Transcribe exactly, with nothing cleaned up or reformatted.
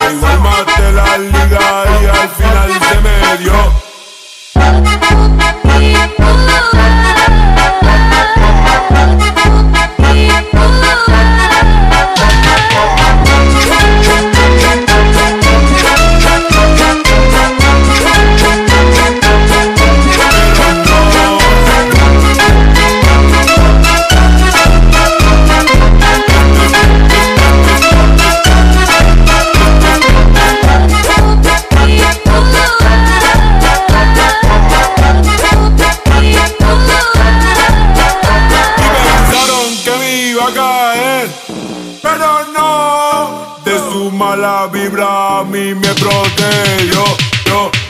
igual maté la liga y al final se me dio. Pero no, de su mala vibra a mí me protegió. Yo